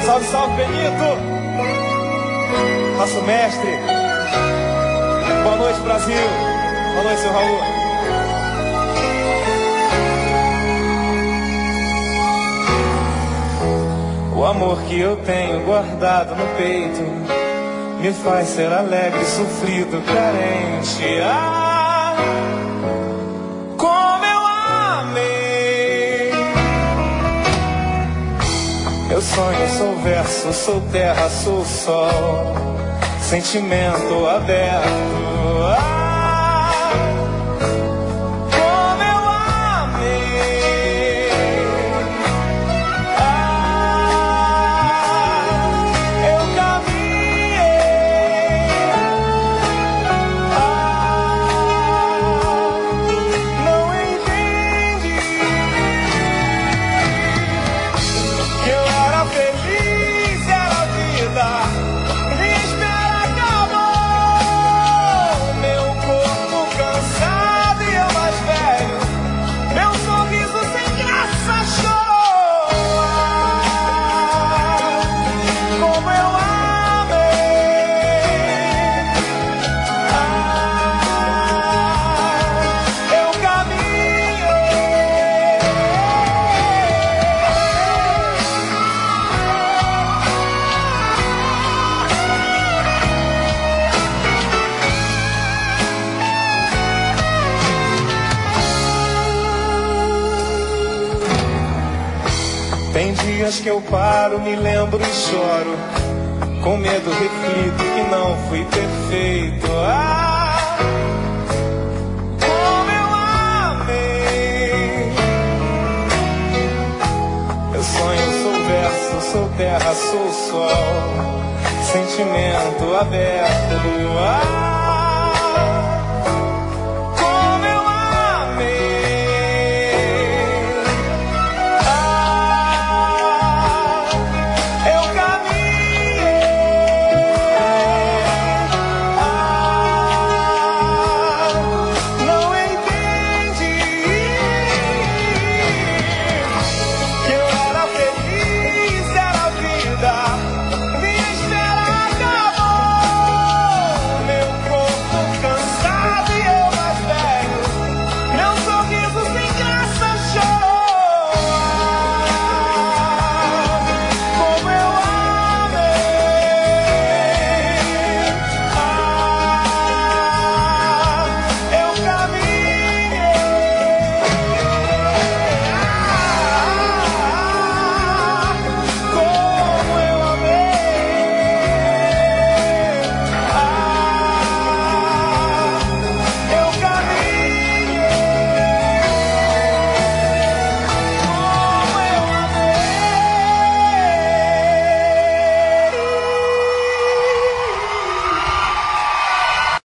Salve, salve, Benito, nosso mestre. Boa noite, Brasil. Boa noite, seu Raul. O amor que eu tenho guardado no peito me faz ser alegre, sofrido, carente. Ah, como eu amei. Eu sonho, sou verso, sou terra, sou sol, sentimento aberto. Ah, como eu amei. Ah, eu caminhei. Ah, não entendi que eu era feliz, era vida. Minha espera acabou. Meu corpo cansado e eu mais velho. Meu sorriso sem graça chorou. Ah, como eu amei. Ah, eu caminhei. Tem dias que eu paro, me lembro e choro. Com medo reflito que não fui perfeito. Ah, como eu amei. Eu sonho, sou verso, sou terra, sou sol, sentimento aberto. Ah,